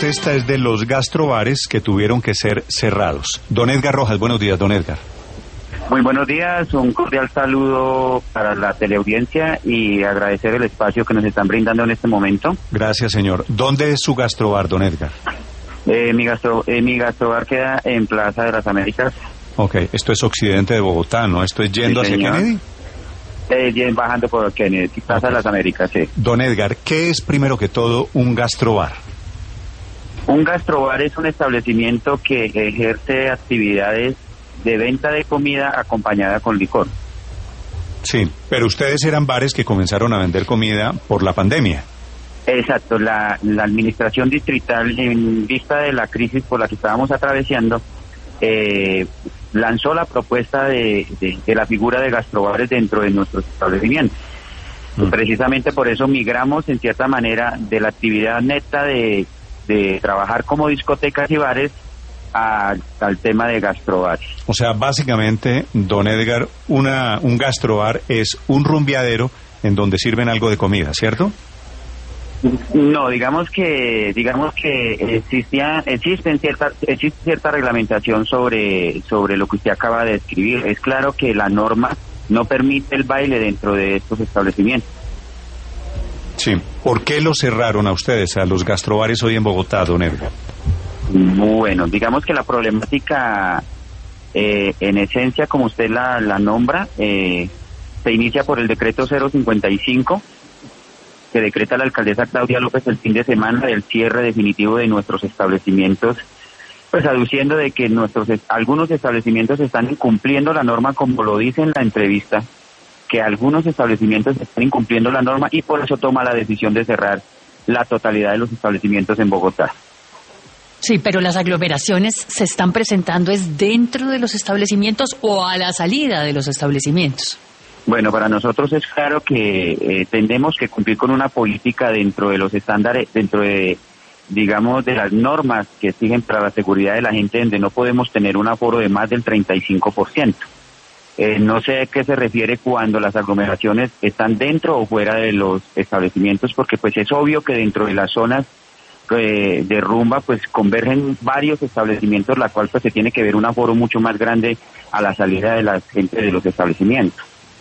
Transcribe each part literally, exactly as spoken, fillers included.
protesta es de los gastrobares que tuvieron que ser cerrados. Don Edgar Rojas, buenos días, don Edgar. Muy buenos días, un cordial saludo para la teleaudiencia y agradecer el espacio que nos están brindando en este momento. Gracias, señor. ¿Dónde es su gastrobar, don Edgar? Eh, mi, gastro, eh, mi gastrobar queda en Plaza de las Américas. Ok, esto es occidente de Bogotá, ¿no? ¿Esto es yendo Sí, hacia señor. Kennedy? Eh, bajando por Kennedy, Plaza Okay. de las Américas, sí. Don Edgar, ¿qué es primero que todo un gastrobar? Un gastrobar es un establecimiento que ejerce actividades de venta de comida acompañada con licor. Sí, pero ustedes eran bares que comenzaron a vender comida por la pandemia. Exacto, la, la administración distrital, en vista de la crisis por la que estábamos atravesando, eh, lanzó la propuesta de, de, de la figura de gastrobares dentro de nuestros establecimientos. Mm. Precisamente por eso migramos en cierta manera de la actividad neta de, de trabajar como discotecas y bares a, al tema de gastrobares. O sea, básicamente, don Edgar, una, un gastrobar es un rumbeadero en donde sirven algo de comida, ¿cierto? No, digamos que digamos que existía existen cierta existe cierta reglamentación sobre sobre lo que usted acaba de describir. Es claro que la norma no permite el baile dentro de estos establecimientos. Sí. ¿Por qué lo cerraron a ustedes, a los gastrobares hoy en Bogotá, don Edgar? Bueno, digamos que la problemática eh, en esencia, como usted la, la nombra, eh, se inicia por el decreto cero cincuenta y cinco que decreta la alcaldesa Claudia López el fin de semana del cierre definitivo de nuestros establecimientos, pues aduciendo de que nuestros algunos establecimientos están incumpliendo la norma, como lo dice en la entrevista, que algunos establecimientos están incumpliendo la norma y por eso toma la decisión de cerrar la totalidad de los establecimientos en Bogotá. Sí, pero las aglomeraciones se están presentando es dentro de los establecimientos o a la salida de los establecimientos. Bueno, para nosotros es claro que eh, tenemos que cumplir con una política dentro de los estándares, dentro de, digamos, de las normas que exigen para la seguridad de la gente, donde no podemos tener un aforo de más del treinta y cinco por ciento. Eh, no sé a qué se refiere cuando las aglomeraciones están dentro o fuera de los establecimientos, porque pues es obvio que dentro de las zonas eh, de rumba pues convergen varios establecimientos, la cual pues se tiene que ver un aforo mucho más grande a la salida de la gente de los establecimientos.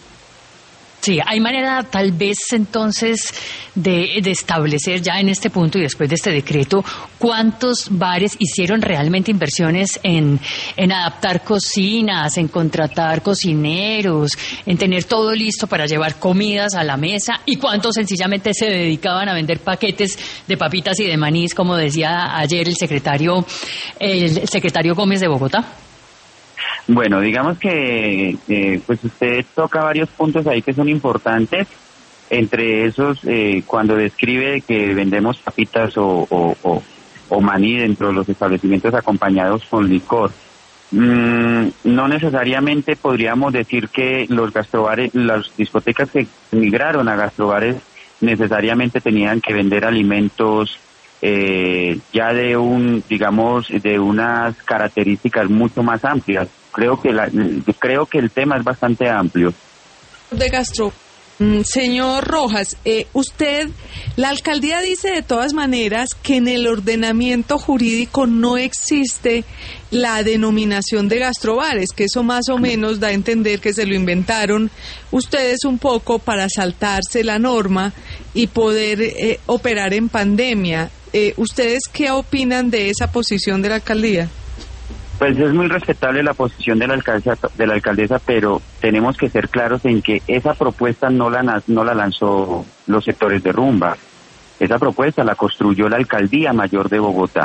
Sí, hay manera tal vez entonces de, de establecer ya en este punto y después de este decreto cuántos bares hicieron realmente inversiones en, en adaptar cocinas, en contratar cocineros, en tener todo listo para llevar comidas a la mesa y cuántos sencillamente se dedicaban a vender paquetes de papitas y de manís, como decía ayer el secretario, el secretario Gómez de Bogotá. Bueno, digamos que eh, pues usted toca varios puntos ahí que son importantes, entre esos eh, cuando describe que vendemos papitas o, o, o, o maní dentro de los establecimientos acompañados con licor. Mm, no necesariamente podríamos decir que los gastrobares, las discotecas que migraron a gastrobares necesariamente tenían que vender alimentos eh, ya de un, digamos, de unas características mucho más amplias. Creo que la, creo que el tema es bastante amplio. De gastro, mm, señor Rojas, eh, usted, la alcaldía dice de todas maneras que en el ordenamiento jurídico no existe la denominación de gastrobares, que eso más o menos da a entender que se lo inventaron ustedes un poco para saltarse la norma y poder eh, operar en pandemia. Eh, ¿Ustedes qué opinan de esa posición de la alcaldía? Pues es muy respetable la posición de la alcaldesa, de la alcaldesa, pero tenemos que ser claros en que esa propuesta no la no la lanzó los sectores de rumba. Esa propuesta la construyó la Alcaldía Mayor de Bogotá.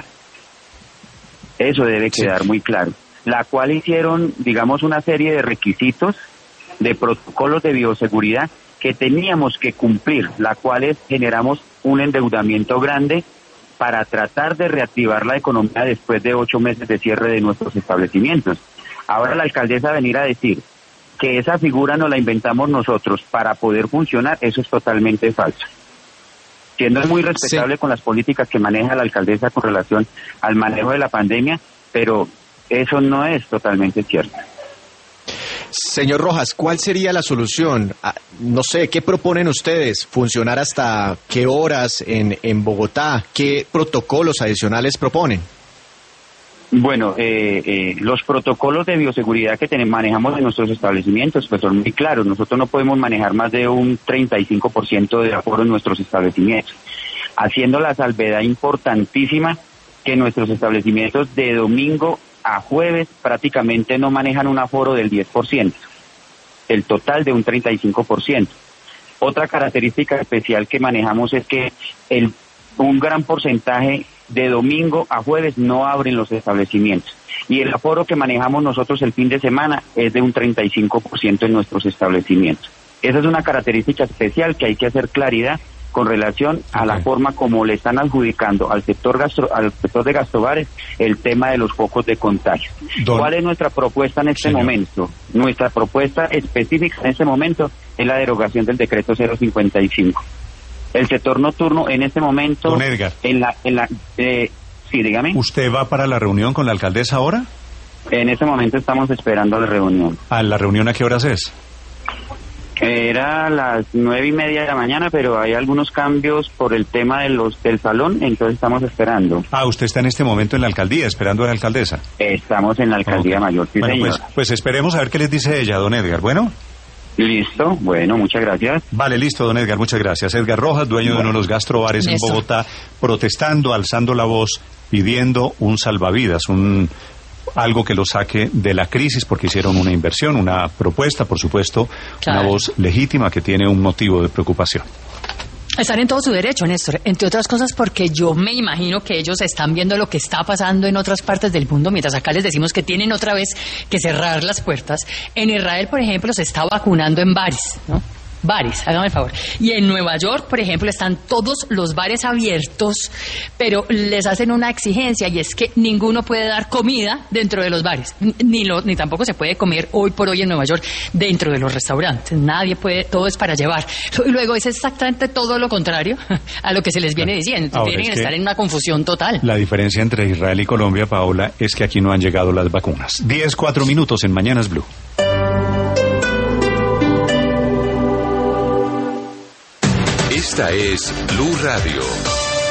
Eso debe quedar muy claro. La cual hicieron, digamos, una serie de requisitos, de protocolos de bioseguridad que teníamos que cumplir, la cuales generamos un endeudamiento grande para tratar de reactivar la economía después de ocho meses de cierre de nuestros establecimientos. Ahora la alcaldesa venir a decir que esa figura nos la inventamos nosotros para poder funcionar, eso es totalmente falso. Siendo muy respetable sí. con las políticas que maneja la alcaldesa con relación al manejo de la pandemia, pero eso no es totalmente cierto. Señor Rojas, ¿cuál sería la solución? Ah, no sé, ¿qué proponen ustedes? ¿Funcionar hasta qué horas en, en Bogotá? ¿Qué protocolos adicionales proponen? Bueno, eh, eh, los protocolos de bioseguridad que tenemos, manejamos en nuestros establecimientos pues son muy claros. Nosotros no podemos manejar más de un treinta y cinco por ciento de aforo en nuestros establecimientos, haciendo la salvedad importantísima que nuestros establecimientos de domingo a jueves prácticamente no manejan un aforo del diez por ciento, el total de un treinta y cinco por ciento. Otra característica especial que manejamos es que el, un gran porcentaje de domingo a jueves no abren los establecimientos, y el aforo que manejamos nosotros el fin de semana es de un treinta y cinco por ciento en nuestros establecimientos. Esa es una característica especial que hay que hacer claridad con relación a la forma como le están adjudicando al sector gastro, al sector de gastrobares el tema de los focos de contagio. Don... ¿Cuál es nuestra propuesta en este Señor. momento? Nuestra propuesta específica en este momento es la derogación del decreto cero cincuenta y cinco. El sector nocturno en este momento... Don Edgar. En la, en la, eh, sí, dígame. ¿Usted va para la reunión con la alcaldesa ahora? En este momento estamos esperando la reunión. ¿A la reunión a qué horas es? Era a las nueve y media de la mañana, pero hay algunos cambios por el tema de los del salón, entonces estamos esperando. Ah, usted está en este momento en la alcaldía, esperando a la alcaldesa. Estamos en la alcaldía okay. mayor, sí, bueno, señor. Pues, pues esperemos a ver qué les dice ella, don Edgar, ¿bueno? Listo, bueno, muchas gracias. Vale, listo, don Edgar, muchas gracias. Edgar Rojas, dueño bueno. de uno de los gastrobares en Bogotá, protestando, alzando la voz, pidiendo un salvavidas, un algo que lo saque de la crisis, porque hicieron una inversión, una propuesta, por supuesto, claro. una voz legítima que tiene un motivo de preocupación. Están en todo su derecho, Néstor, entre otras cosas porque yo me imagino que ellos están viendo lo que está pasando en otras partes del mundo, mientras acá les decimos que tienen otra vez que cerrar las puertas. En Israel, por ejemplo, se está vacunando en bares, ¿no? Bares, hágame el favor. Y en Nueva York, por ejemplo, están todos los bares abiertos, pero les hacen una exigencia, y es que ninguno puede dar comida dentro de los bares, ni lo, ni tampoco se puede comer hoy por hoy en Nueva York dentro de los restaurantes. Nadie puede, todo es para llevar. Y luego es exactamente todo lo contrario a lo que se les viene diciendo. Ahora, tienen que estar en una confusión total. La diferencia entre Israel y Colombia, Paola, es que aquí no han llegado las vacunas. diez, cuatro minutos en Mañanas Blue. Esta es Blue Radio.